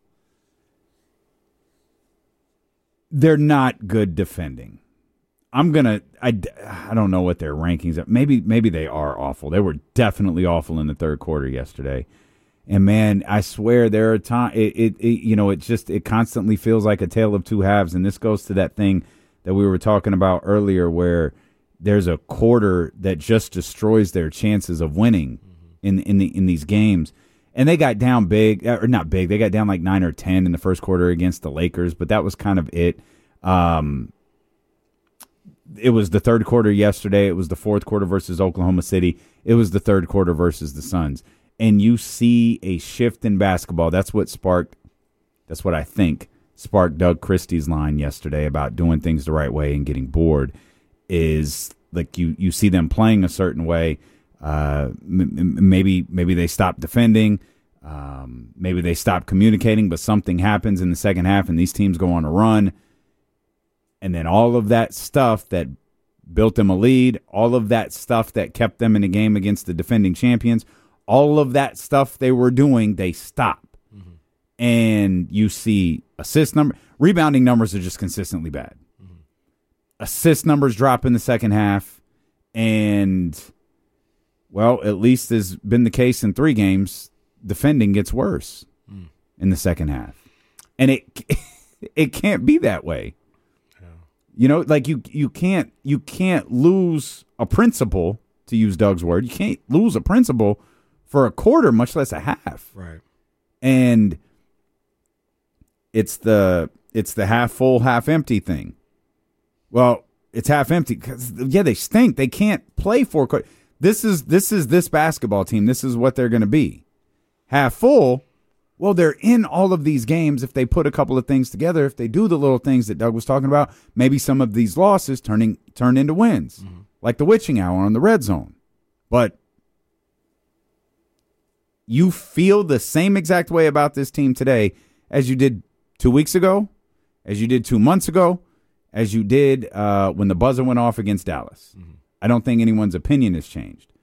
They're not good defending. I don't know what their rankings are. Maybe they are awful. They were definitely awful in the third quarter yesterday. And man, I swear there are times it constantly feels like a tale of two halves. And this goes to that thing that we were talking about earlier, where there's a quarter that just destroys their chances of winning in these games. And they got down big, or not big. They got down like 9 or 10 in the first quarter against the Lakers, but that was kind of it. It was the third quarter yesterday. It was the fourth quarter versus Oklahoma City. It was the third quarter versus the Suns. And you see a shift in basketball. That's what I think sparked Doug Christie's line yesterday about doing things the right way and getting bored, is like you see them playing a certain way. Maybe they stop defending. Maybe they stop communicating, but something happens in the second half and these teams go on a run. And then all of that stuff that built them a lead, all of that stuff that kept them in the game against the defending champions, all of that stuff they were doing, they stop. And you see rebounding numbers are just consistently bad. Assist numbers drop in the second half. And, well, at least has been the case in 3 games, defending gets worse in the second half. And it can't be that way. You know, like you can't lose a principle, to use Doug's word. You can't lose a principle for a quarter, much less a half. Right. And it's the half full, half empty thing. Well, it's half empty because they stink. They can't play 4 quarters. This is this basketball team. This is what they're going to be. Half full. Well, they're in all of these games if they put a couple of things together, if they do the little things that Doug was talking about, maybe some of these losses turn into wins, like the witching hour on the red zone. But you feel the same exact way about this team today as you did 2 weeks ago, as you did 2 months ago, as you did when the buzzer went off against Dallas. I don't think anyone's opinion has changed.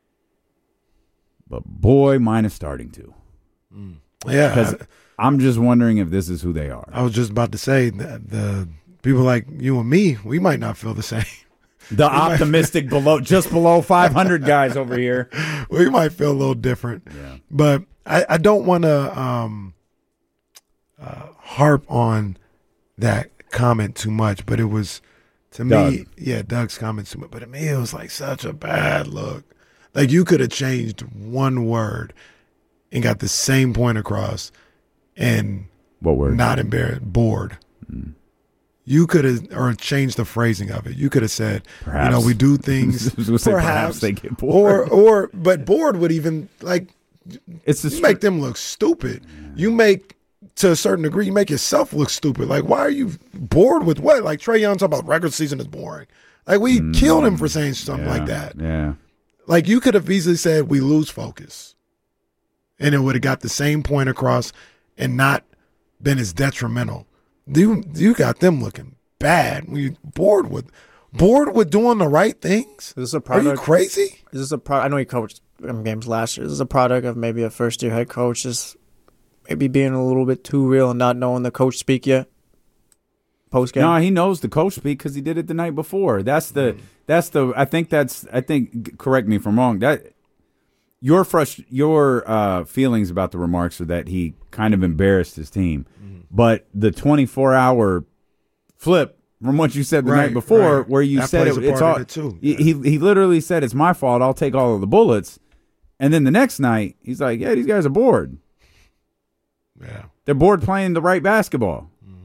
But boy, mine is starting to. Yeah, because I'm just wondering if this is who they are. I was just about to say that the people like you and me, we might not feel the same. The optimistic just below 500 guys over here. We might feel a little different. Yeah. But I don't want to harp on that comment too much. But it was, to me, Doug's comment too much. But to me, it was like such a bad look. Like you could have changed one word and got the same point across, and what word? Not embarrassed, bored. You could have, or changed the phrasing of it. You could have said, perhaps. We do things. perhaps they get bored. But bored would even, like, it's you make them look stupid. You make to a certain degree, you make yourself look stupid. Like, why are you bored with what? Like, Trae Young talking about regular season is boring. Like, we killed him for saying something like that. Yeah. Like, you could have easily said we lose focus, and it would have got the same point across and not been as detrimental. You got them looking bad. We bored with doing the right things. Is this a product? Are you crazy? Is this a product? I know he coached games last year. Is this a product of maybe a first-year head coach just maybe being a little bit too real and not knowing the coach speak yet? Post game? No, he knows the coach speak because he did it the night before. I think correct me if I'm wrong. That your feelings about the remarks are that he kind of embarrassed his team, but the 24-hour flip from what you said the night before, where you said it's all. He literally said it's my fault. I'll take all of the bullets, and then the next night he's like, "Yeah, these guys are bored. Yeah, they're bored playing the right basketball."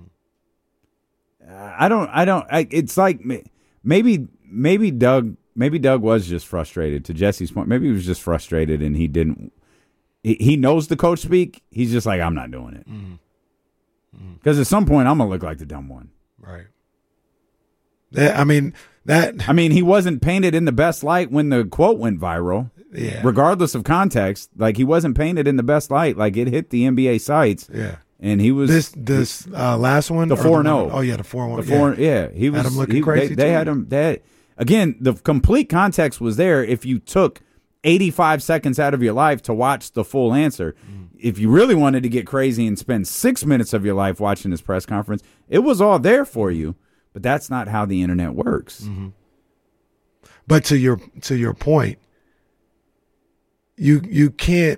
It's like maybe Doug was just frustrated. To Jesse's point, maybe he was just frustrated and he didn't. He knows the coach speak. He's just like, I'm not doing it because at some point I'm gonna look like the dumb one. Right. I mean, he wasn't painted in the best light when the quote went viral. Yeah. Regardless of context, like he wasn't painted in the best light. Like it hit the NBA sites. Yeah. And he was this last one, the 4-0. Oh yeah, the 4-1. The 4, yeah. He was had him looking crazy. They had him. Again, the complete context was there. If you took 85 seconds out of your life to watch the full answer, if you really wanted to get crazy and spend 6 minutes of your life watching this press conference, it was all there for you. But that's not how the internet works. Mm-hmm. But to your point, you can't.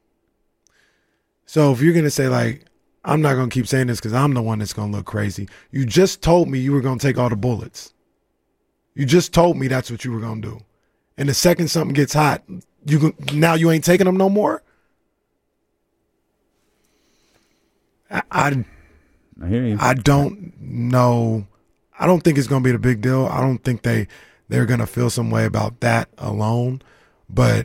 So if you're gonna say like, I'm not gonna keep saying this because I'm the one that's gonna look crazy. You just told me you were gonna take all the bullets. You just told me that's what you were gonna do. And the second something gets hot, now you ain't taking them no more. I hear you. I don't know. I don't think it's going to be the big deal. I don't think they're going to feel some way about that alone. But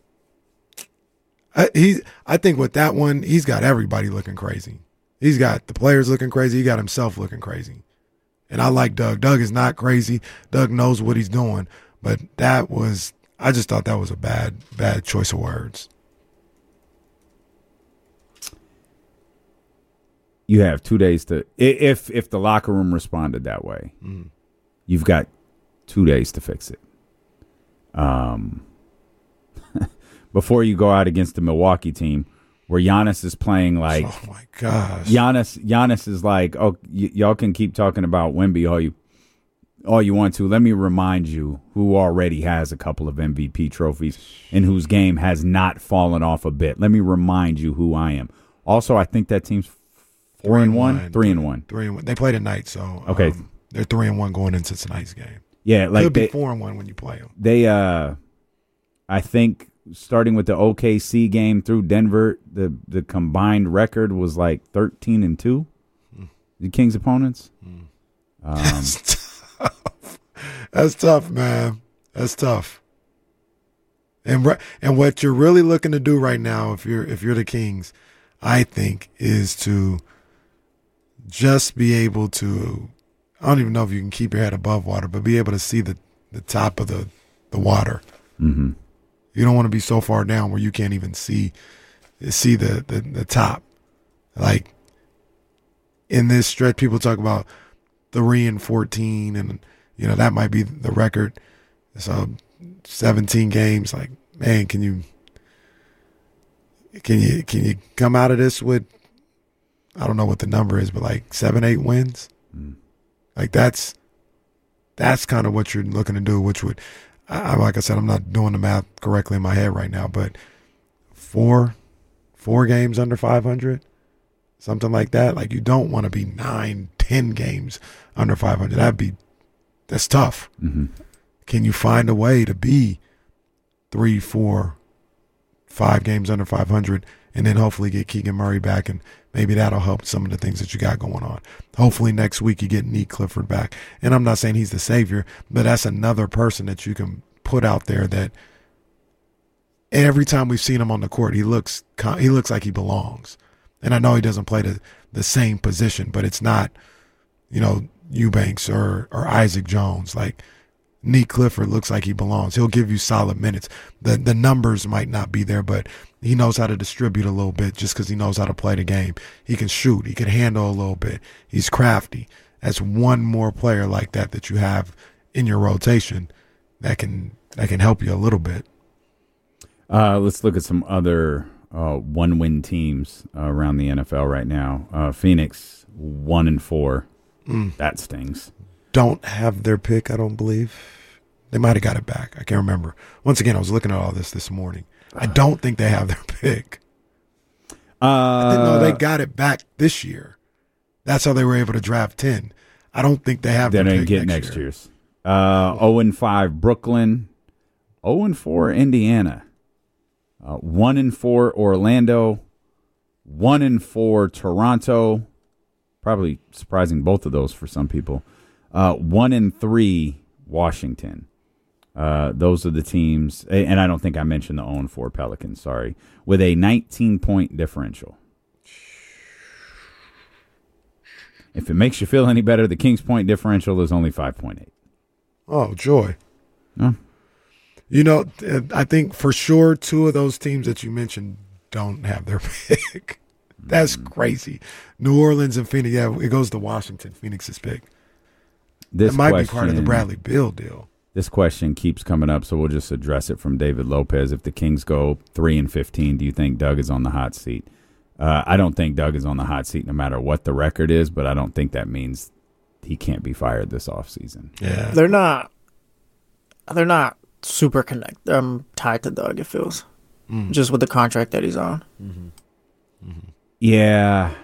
I think with that one, he's got everybody looking crazy. He's got the players looking crazy. He got himself looking crazy. And I like Doug. Doug is not crazy. Doug knows what he's doing. But I just thought that was a bad choice of words. You have 2 days to, if the locker room responded that way, you've got 2 days to fix it. Before you go out against the Milwaukee team, where Giannis is playing like, oh my gosh, Giannis is like, oh, y'all can keep talking about Wemby all you want to. Let me remind you who already has a couple of MVP trophies and whose game has not fallen off a bit. Let me remind you who I am. Also, I think that team's 4-1, 3-1. They play tonight, so okay, they're 3-1 going into tonight's game. Yeah, like could be 4-1 when you play them. They, I think, starting with the OKC game through Denver, the combined record was like 13-2. The Kings' opponents. That's tough, man. That's tough. And what you're really looking to do right now, if you're the Kings, I think, is to just be able to, I don't even know if you can keep your head above water, but be able to see the top of the water. Mm-hmm. You don't want to be so far down where you can't even see the top. Like in this stretch, people talk about 3-14, and that might be the record. So 17 games. Like, man, can you come out of this with, I don't know what the number is, but like 7-8 wins? Like that's kind of what you're looking to do, which would, like I said, I'm not doing the math correctly in my head right now, but four games under 500, something like that. Like, you don't want to be 9-10 games under 500. That's tough. Mm-hmm. Can you find a way to be 3, 4, 5 games under 500, and then hopefully get Keegan Murray back, and maybe that'll help some of the things that you got going on. Hopefully next week you get Nick Clifford back. And I'm not saying he's the savior, but that's another person that you can put out there that every time we've seen him on the court, he looks like he belongs. And I know he doesn't play the same position, but it's not, Eubanks or Isaac Jones. Like, Nick Clifford looks like he belongs. He'll give you solid minutes. The numbers might not be there, but he knows how to distribute a little bit just because he knows how to play the game. He can shoot. He can handle a little bit. He's crafty. That's one more player like that you have in your rotation that can help you a little bit. Let's look at some other one-win teams around the NFL right now. Phoenix 1-4. That stings. Don't have their pick, I don't believe. They might have got it back. I can't remember. Once again, I was looking at all this morning. I don't think they have their pick. I didn't know they got it back this year. That's how they were able to draft 10. I don't think they have their pick next year. They didn't get next year's. 0-5 Brooklyn. 0-4 Indiana. 1-4 Orlando. 1-4 Toronto. Probably surprising both of those for some people. 1-3 Washington. Those are the teams, and I don't think I mentioned the 0-4 Pelicans, sorry, with a 19-point differential. If it makes you feel any better, the Kings' point differential is only 5.8. Oh, joy. Oh. I think for sure 2 of those teams that you mentioned don't have their pick. That's crazy. New Orleans and Phoenix. Yeah, it goes to Washington, Phoenix's pick. That might be part of the Bradley Beal deal. This question keeps coming up, so we'll just address it from David Lopez. If the Kings go 3-15, do you think Doug is on the hot seat? I don't think Doug is on the hot seat no matter what the record is, but I don't think that means he can't be fired this offseason. Yeah. They're not super tied to Doug, it feels. Just with the contract that he's on. Mm-hmm. Mm-hmm. Yeah.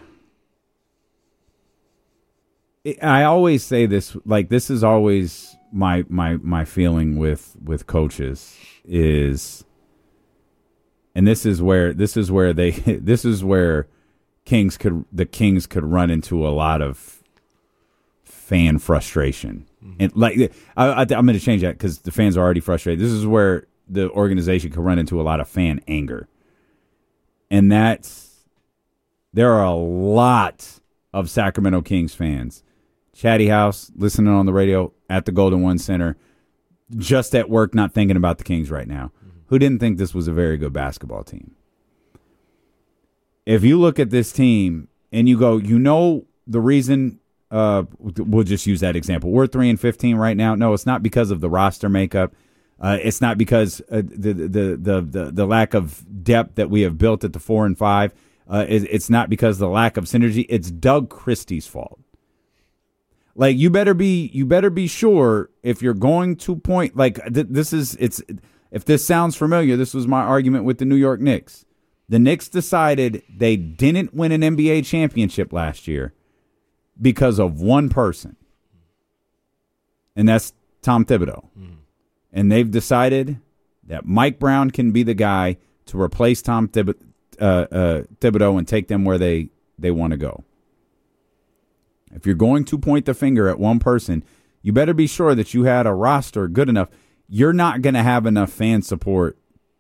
I always say this, like, this is always my feeling with coaches is, and this is where the Kings could run into a lot of fan frustration. And like, I'm going to change that because the fans are already frustrated. This is where the organization could run into a lot of fan anger. And there are a lot of Sacramento Kings fans, Chatty House, listening on the radio, at the Golden One Center, just at work, not thinking about the Kings right now, who didn't think this was a very good basketball team. If you look at this team and you go, the reason, we'll just use that example. We're 3-15 right now. No, it's not because of the roster makeup. It's not because the lack of depth that we have built at the 4 and 5. It's not because of the lack of synergy. It's Doug Christie's fault. Like, you better be sure if you're going to point, like, if this sounds familiar, this was my argument with the New York Knicks. The Knicks decided they didn't win an NBA championship last year because of one person, and that's Tom Thibodeau. And they've decided that Mike Brown can be the guy to replace Tom Thibodeau and take them where they want to go. If you're going to point the finger at one person, you better be sure that you had a roster good enough. You're not going to have enough fan support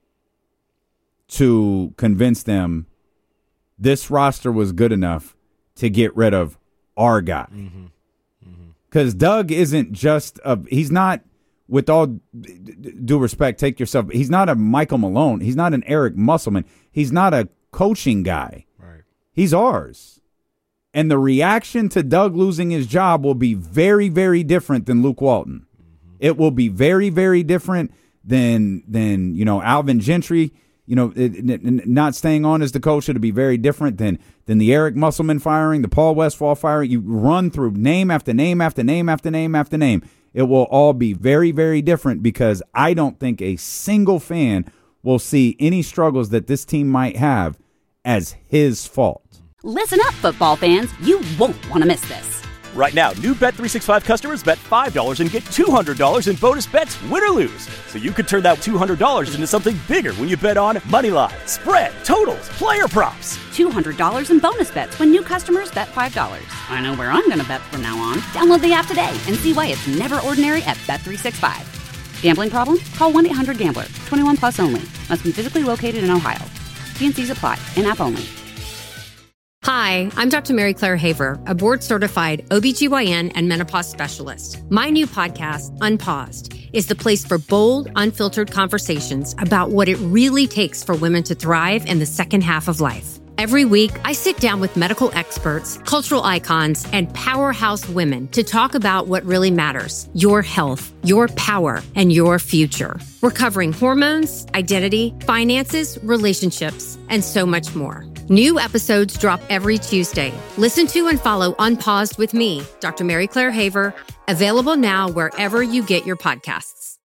to convince them this roster was good enough to get rid of our guy. Because Doug isn't just he's not, with all due respect, he's not a Michael Malone. He's not an Eric Musselman. He's not a coaching guy. Right. He's ours. And the reaction to Doug losing his job will be very, very different than Luke Walton. It will be very, very different than Alvin Gentry, not staying on as the coach. It'll be very different than the Eric Musselman firing, the Paul Westphal firing. You run through name after name after name after name after name. It will all be very, very different because I don't think a single fan will see any struggles that this team might have as his fault. Listen up, football fans. You won't want to miss this. Right now, new Bet365 customers bet $5 and get $200 in bonus bets, win or lose. So you could turn that $200 into something bigger when you bet on Moneyline, spread, totals, player props. $200 in bonus bets when new customers bet $5. I know where I'm going to bet from now on. Download the app today and see why it's never ordinary at Bet365. Gambling problem? Call 1-800-GAMBLER. 21 plus only. Must be physically located in Ohio. T&Cs apply. In-app only. Hi, I'm Dr. Mary Claire Haver, a board-certified OBGYN and menopause specialist. My new podcast, Unpaused, is the place for bold, unfiltered conversations about what it really takes for women to thrive in the second half of life. Every week, I sit down with medical experts, cultural icons, and powerhouse women to talk about what really matters: your health, your power, and your future. We're covering hormones, identity, finances, relationships, and so much more. New episodes drop every Tuesday. Listen to and follow Unpaused with me, Dr. Mary Claire Haver, available now wherever you get your podcasts.